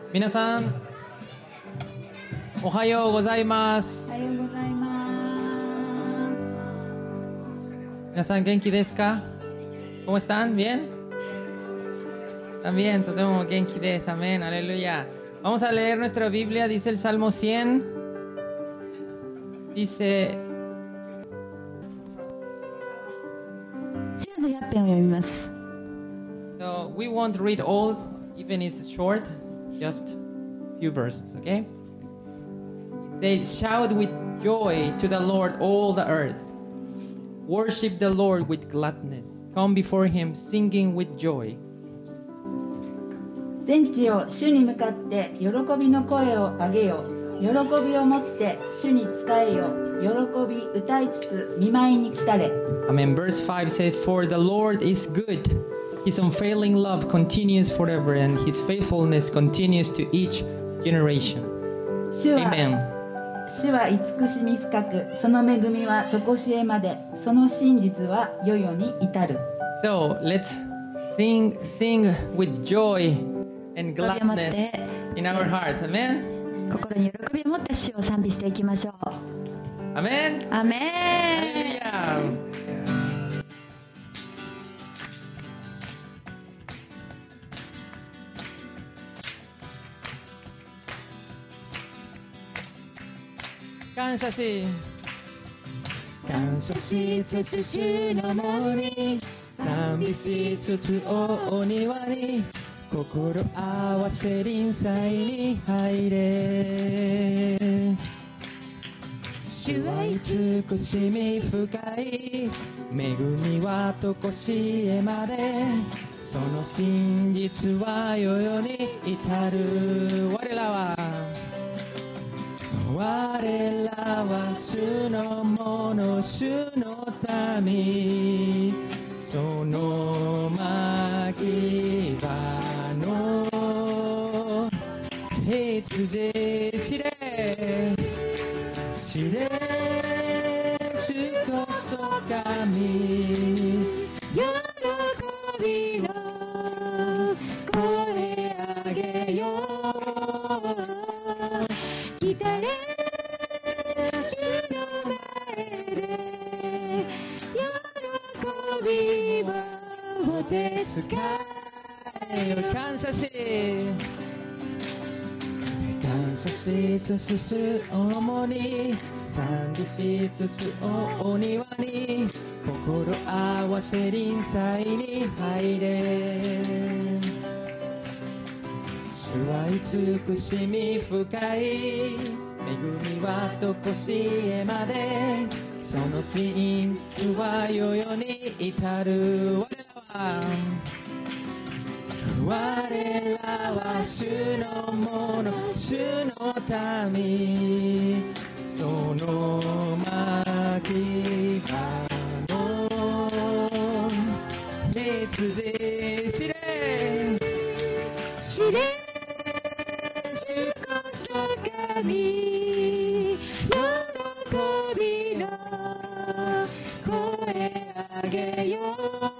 皆さん、おはようございます。 おはようございます。 皆さん元気ですか？ ¿Cómo están? ¿Bien? También, とても元気です。Amén, aleluya. Vamos a leer nuestra Biblia, dice el Salmo 100. Dice... 100の1編を読みます。 So we won't read all, even if it's short, just few verses, okay? It says, shout with joy to the Lord, all the earth. Worship the Lord with gladness. Come before him singing with joy. 全地を主に向かって喜びの声を上げよ。喜びをもって主に仕えよ。喜び歌いつつ御前に来たれ。 Amen. Verse 5 says, for the Lord is good. His unfailing love continues forever, and his faithfulness continues to each generation. 主は Amen. 主は慈しみ深く、その恵みは常しえまで、その真実は世々に至る。 So let's sing with joy and 喜びを持っ gladness て in our hearts. Amen. 心に喜びを持って主を賛美していきましょう。 Amen. アメン。 Hallelujah. Kansas City. 感謝しつつ主の門に賛美しつつお庭に心合わせ臨在に入れ主は慈しみ深い恵みは常しえまでその真実は世々に至る我らは主のもの主の民その牧場の羊知れ知れ主こそ神喜びの声上げよう来たれ主の前で喜びを手使えよ感謝しつつ主を共に賛美しつつお庭に心合わせ臨在に入れ主は慈しみ深い恵みは常しえまでその真実は世々に至る我らは主のもの主の民その牧場の羊知れ知れ主こそ神喜びの声上げよ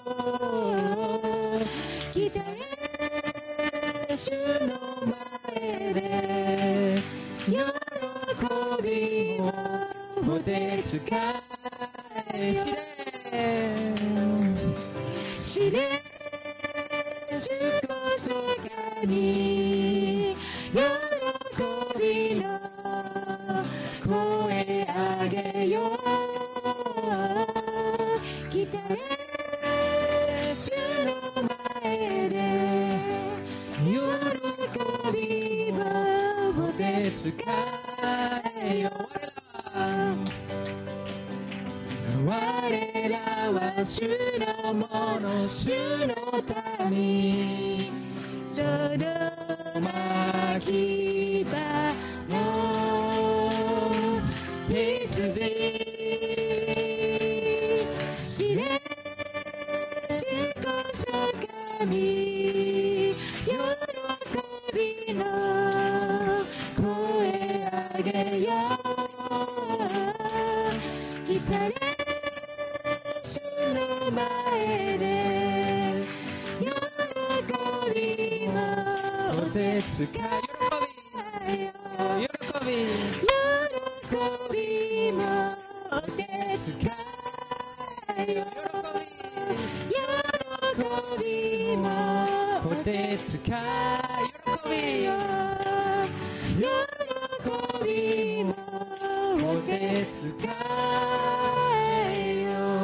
う来たれ主の前で喜びを手使え知れ知れ主こそ神喜びの声上げよ来たれ主の前で喜びを手使えよ我らは主のもの主の民その牧場の羊知れ主こそ神喜びの声上げよ来たれ主の前で喜びを手使使い喜びもて使えよ喜びもて使えよ喜びもて使えよ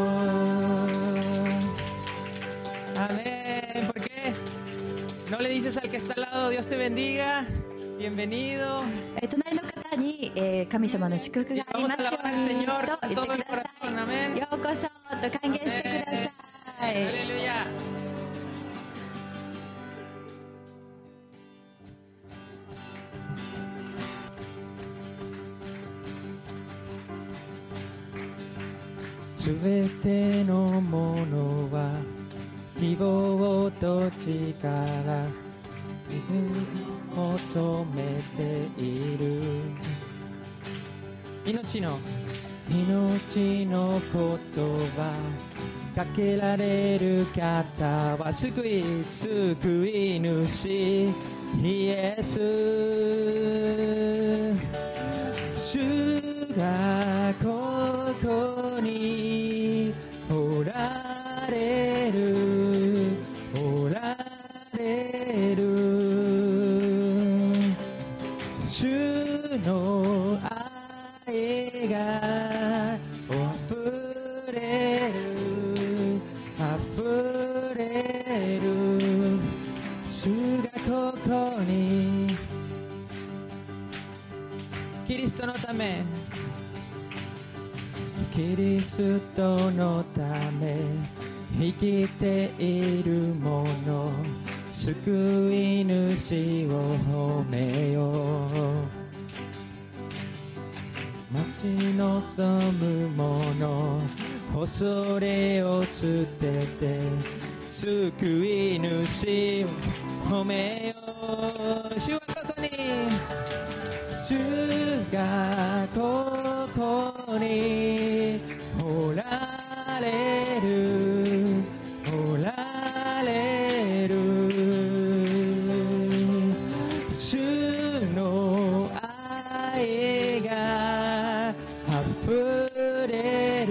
Amén. ¿Por qué no le dices al que está al lado, Dios te bendiga, bienvenido? 隣の方に、神様の祝福がありますようにと言ってください。ようこそと歓迎してください。 Aleluya. すべてのものは希望と力求めている命の命の言葉かけられる方は救い主イエス主がここにおられる主の愛が溢れる主がここにキリストのためキリストのため生きている者救い主を褒めよう待ち望む者恐れを捨てて救い主を褒めよう主はここに主がここにおられる主の愛が溢れ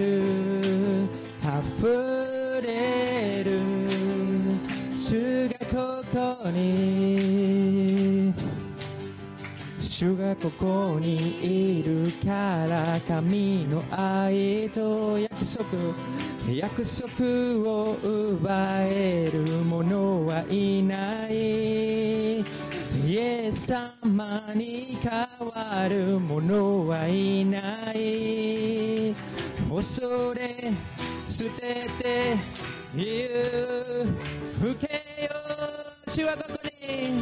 る主がここに主がここにいるから神の愛と約束を奪える者はいないイエス様に変わる者はいない恐れ捨てて言う吹けよ主はここに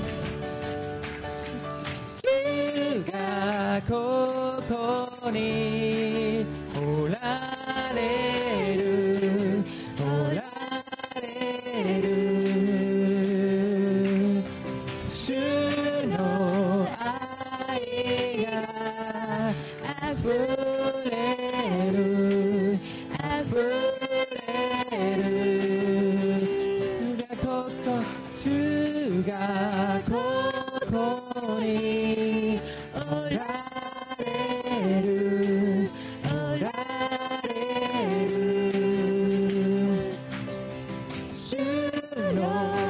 主がここにおられる主の愛が溢れる主がここにおられる主の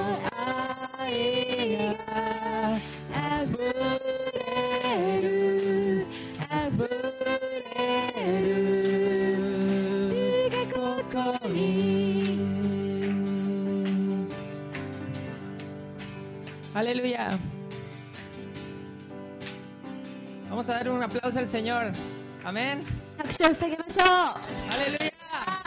愛が溢れる主がここに Aleluya. Vamos a dar un aplauso al Señor. Amén. 拍手を捧げましょう。 Aleluya.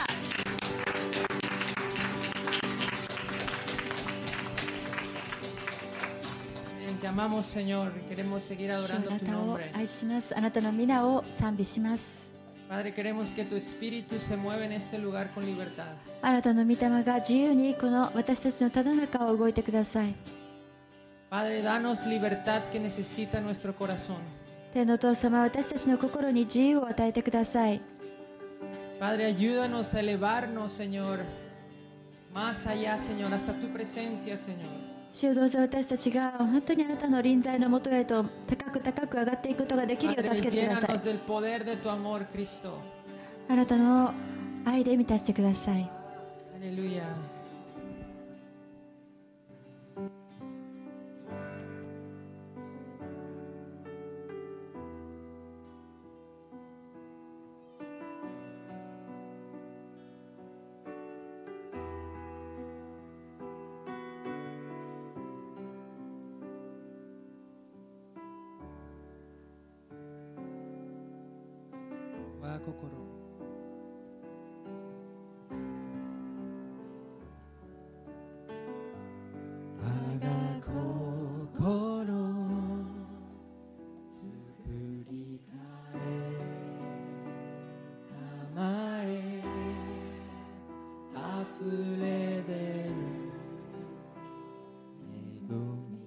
Te amamos, Señor. Queremos seguir 主あ adorando な tu たを nombre. 愛します。あなたの皆を賛美します。 Padre, queremos que tu espíritu se mueva en este lugar con libertad. あなたの御霊が自由にこの私たちのただ中を動いてください。 Padre, danos libertad que necesita nuestro corazón. 天のお父様、私たちの心に自由を与えてください。 Padre, ayúdanos a elevarnos, Señor, más allá, Señor, hasta tu presencia, Señor. 主よ、どうぞ私たちが本当にあなたの臨在のもとへと高く高く上がっていくことができるよう助けてください。 Llénanos del poder de tu amor, Cristo. あなたの愛で満たしてください。 Aleluya. Wa kokoro. 我が心作り変えたまえ溢れ出る恵み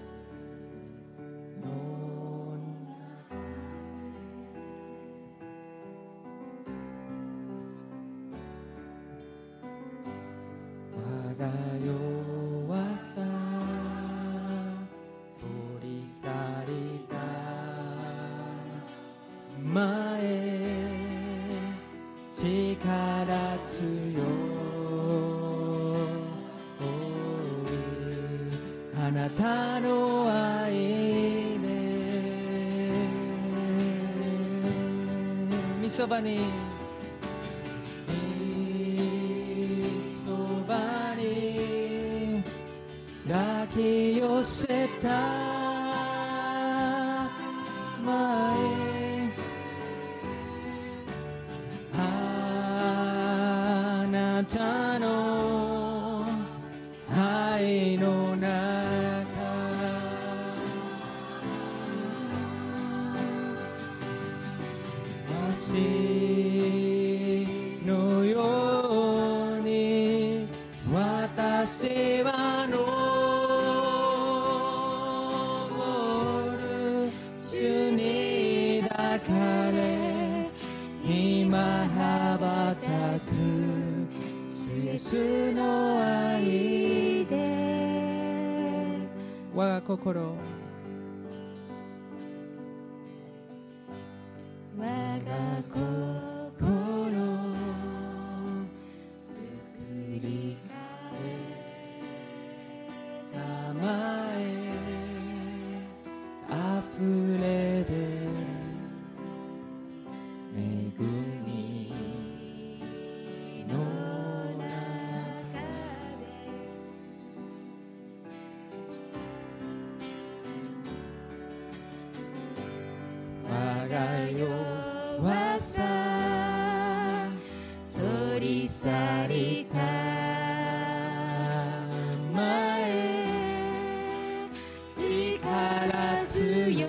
の中我が弱さ取り去りた前力強いあなたの愛でみそばにそばに抱き寄せたまえあなたの愛の中足のように私は登る主に抱かれ今羽ばたく主イエスの愛で我が心我が心作り変えたまえ溢れ出る恵みの中で我が弱さ取り去りたまえ力強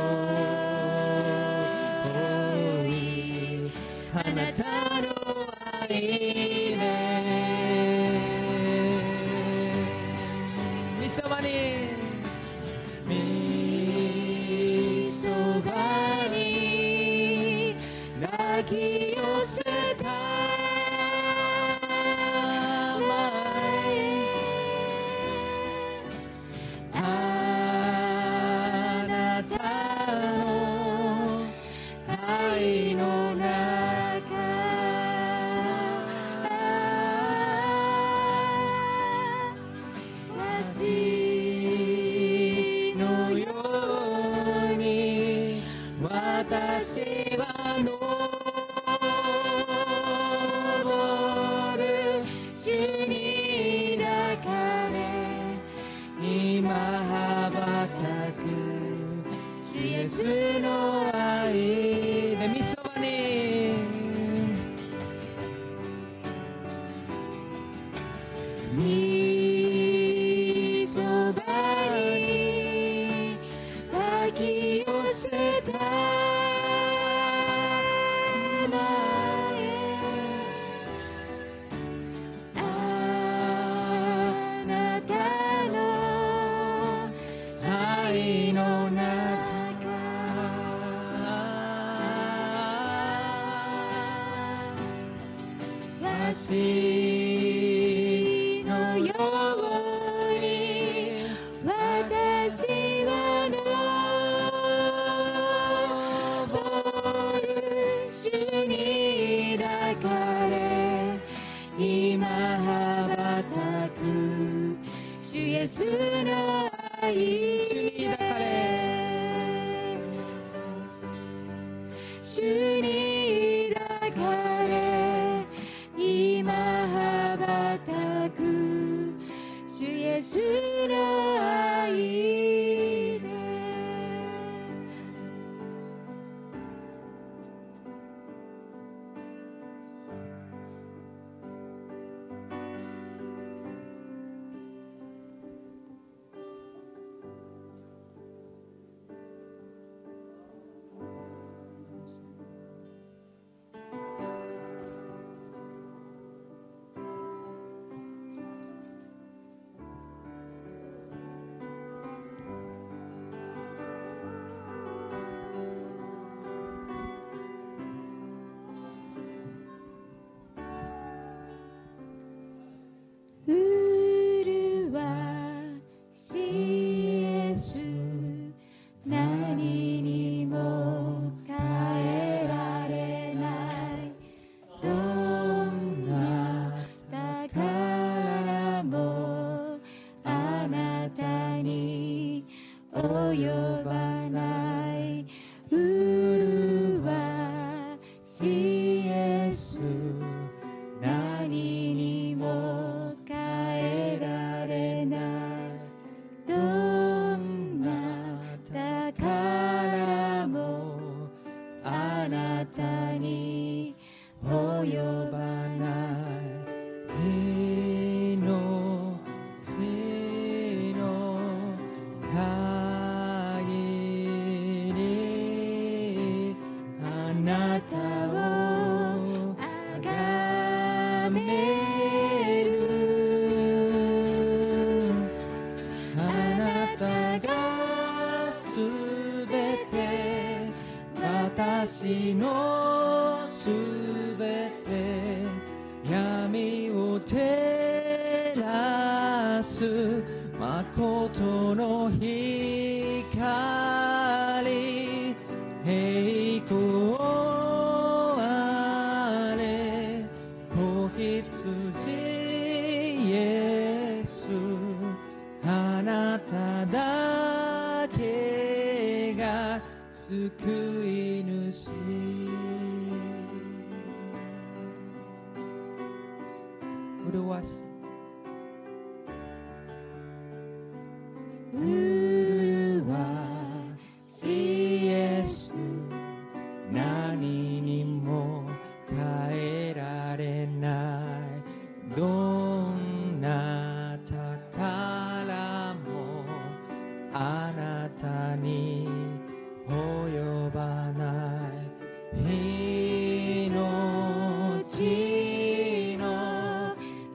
いあなたの愛でみそばにみそばに抱き寄せたまえあなたの愛の中私のように私は登る主に抱かれ今羽ばたく主イエスの愛でみそばにみそばに抱き寄せたまえあなたの愛の中私のように主に抱かれ今羽ばたく主イエスの愛で私のすべて闇を照らす誠の光栄光あれ子羊イエスあなただけが救い主麗しいイエス何にも変えられないどんな宝もあなたに及ばない命の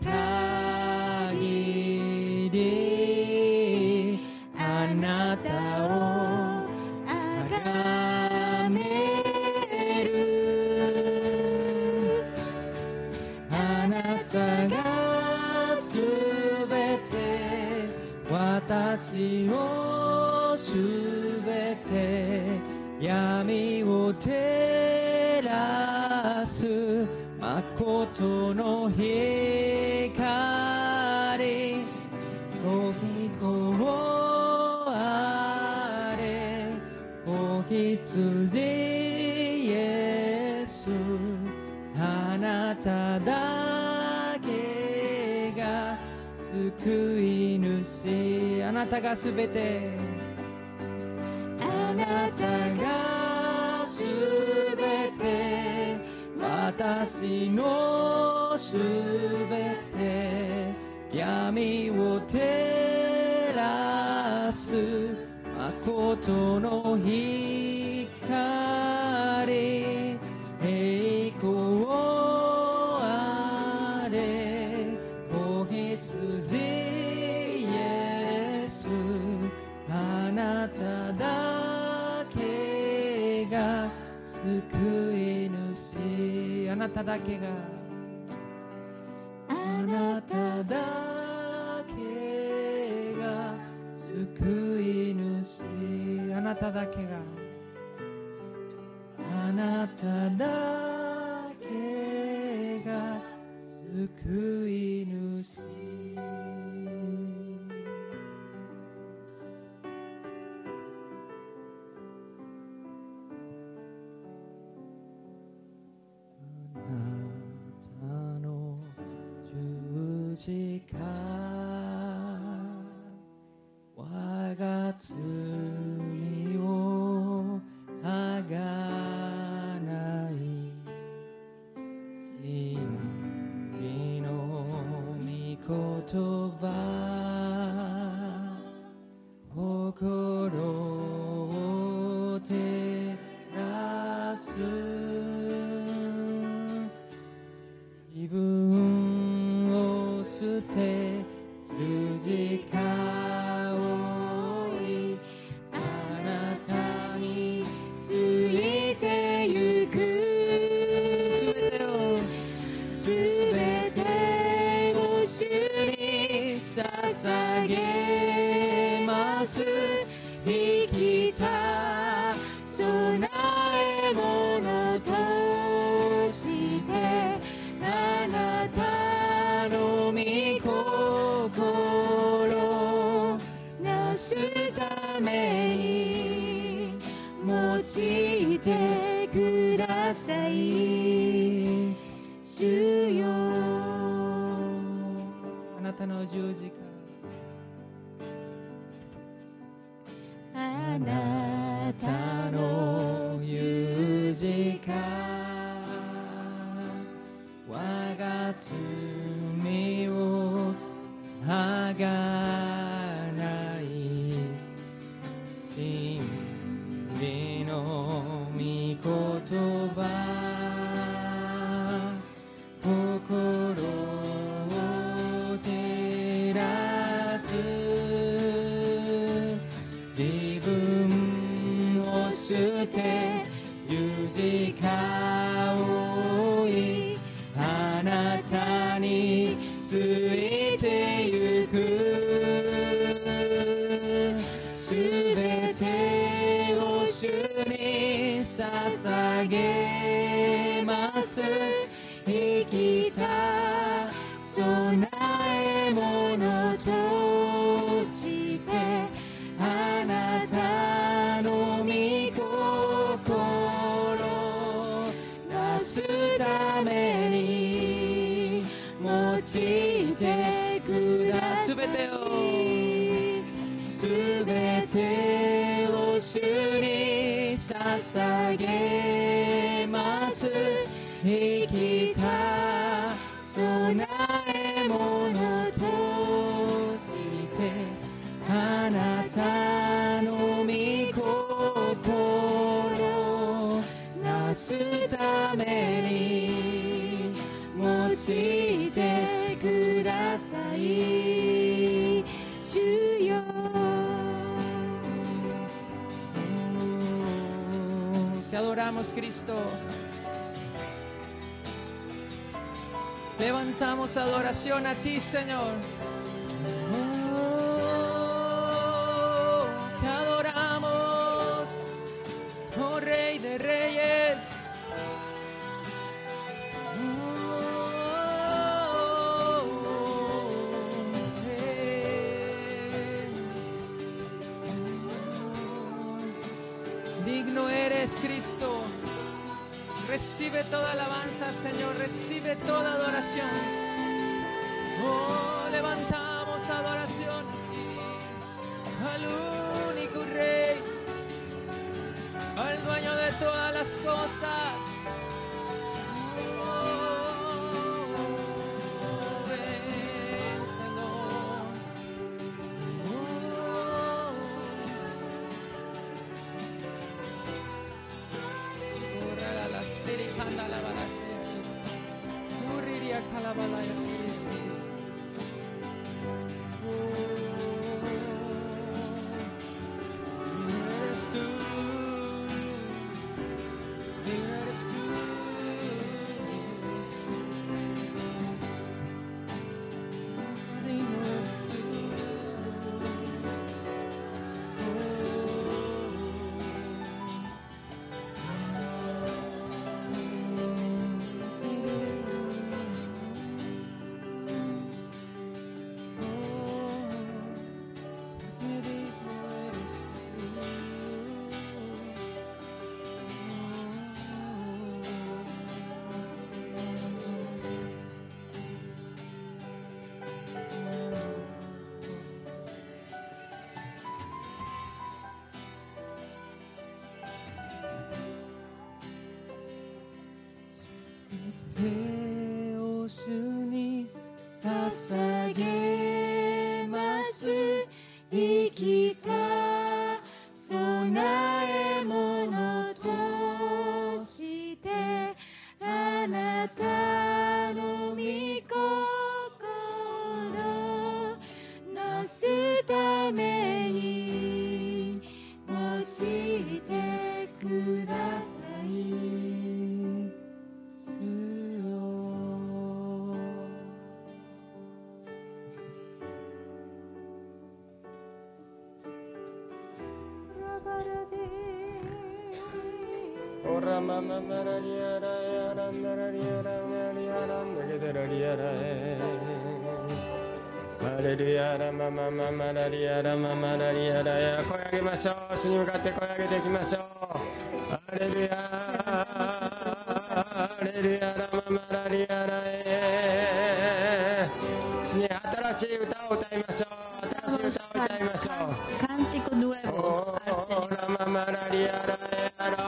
限りあなたを崇めるあなたがすべて私をすべて闇を照らす誠の光ご飛行あれ子羊イエスあなただけが救い主あなたがすべてあなたがすべて私のすべて闇を照らす誠の光栄光あれ子羊イエスあなただけが救い主あなただけがあなただけが救い主あなただけがあなただけが救い主字架我が罪をはがない真理の御言葉心を照らす自分を捨て十字架を追いあなたについてゆくすべてを主に捧げます生きた備え物としてあなたの御心なすために用いてください主よあなたの十字架あなたの十字架我が罪をはがない真理の御言葉心を照らす自分を捨て十字架を追いあなたについてゆくすべてを主に捧げます生きた備え物としてあなたの御心なすために用いてくださいすべてを主に捧げます生きた備え物としてあなたの御心なすために用いてください主よ Te adoramos, Cristo. Levantamos adoración a ti, Señor. Te adoramos, oh Rey de Reyes. Digno eres, Cristo. Recibe toda alabanza, Señor. Recibe toda adoración. Oh, levantamos adoración a ti, al único Rey, al dueño de todas las cosas. Oh, ven, Señor. La siri kanda la bala siri, kuriria kalabala ya siri. してください。主よオラマママラリアラヤランダラリアランリアランダゲデラリアラエハレルヤラママママラリアラママラリアラヤ声上げましょう。主に向かって声上げていきましょう。ハレルヤハレルヤラママラリアラエ主に新しい歌を歌いましょう。新しい歌を歌いましょう。 Cántico nuevo al オ Señor. ラママラリアラエアラ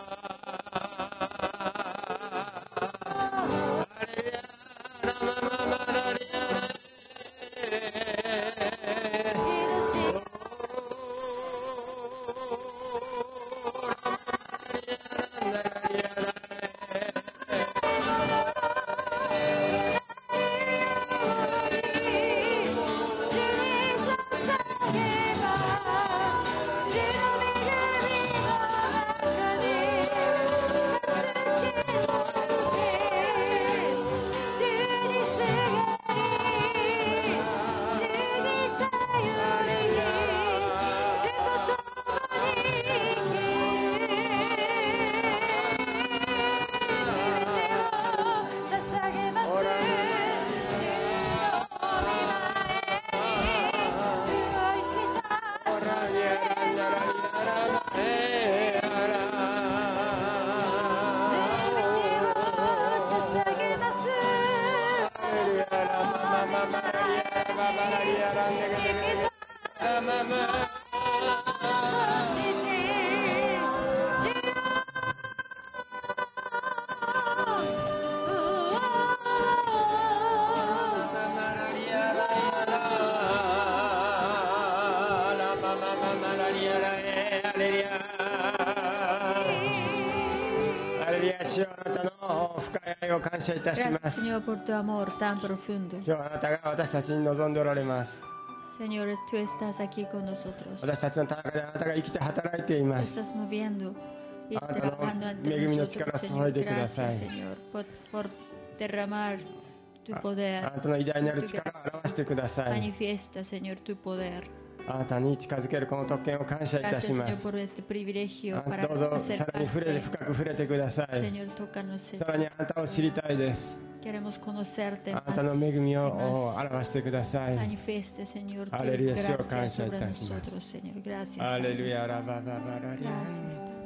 感謝いたします。 Señor, por tu amor tan profundo. 今日あなたが私たちに望んでおられます。 Señor, tú estás aquí con nosotros. 私たちの中であなたが生きて働いています。 Estás moviendo y あなた trabajando の ante 恵みの nosotros, 力を注 Señor. いでくださ Gracias, い。 Señor, por derramar tu あ poder. なたの偉大なる力を表してください。 Manifiesta, Señor, tu poder. あなたに近づけるこの特権を感謝いた Gracias, しま Señor, す。 por este privilegio あ para どうぞさらに深 acercarse. く触れてください。 Señor, tócanos, さ Señor. らにあなたを知りたいです。 Queremos conocerte あ más なたの恵み y を más. 表してください。 Manifieste, Señor, tu Aleluya, Señor, gracia gracias, sobre gracias. nosotros, Señor. Gracias, アレル Padre. ヤラバババラリア Gracias, Padre.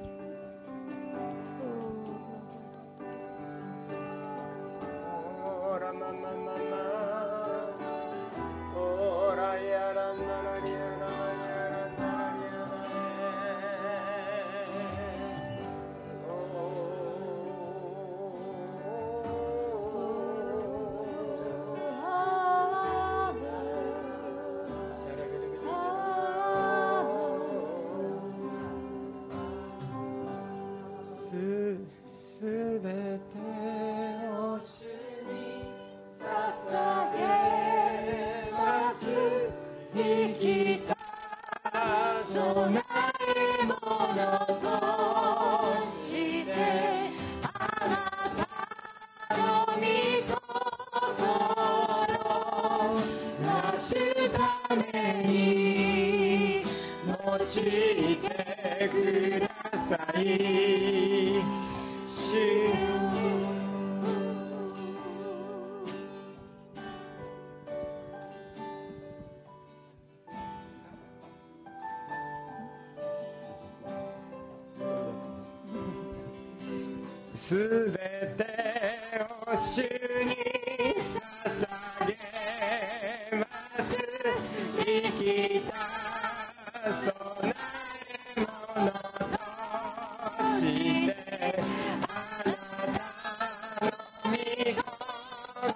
すべてを主に捧げます生きた備え物としてあなたの御心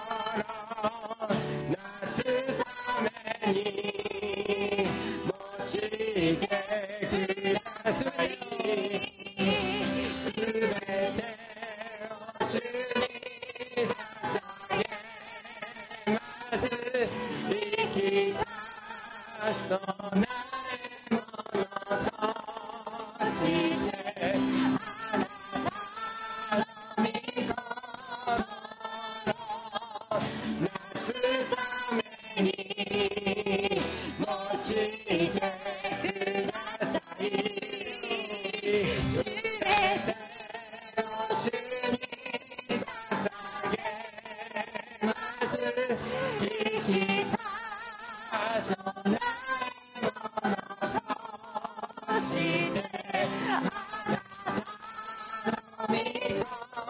なすために用いてください備え物として主べてを主に捧げます生きたそなものとしてあなたの御心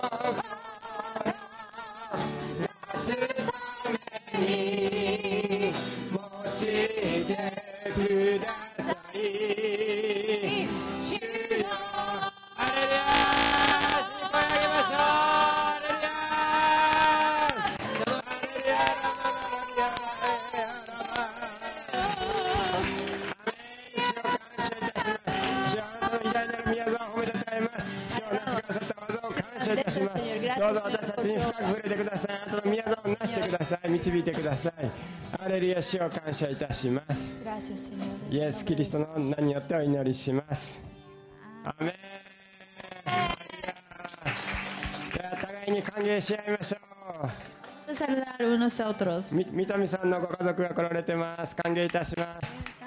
なすために用いてください主よハレルヤ声上げましょうハレルヤハレルヤどうぞ私たちに深く触れてください。あなたの宮沢をなしてください。導いてください。ハレルヤ主を感謝いたします。イエス・キリストの名によってお祈りします。アメン。では互いに歓迎し合いましょう。 Saludar unos a otros. 三富さんのご家族が来られてます。歓迎いたします。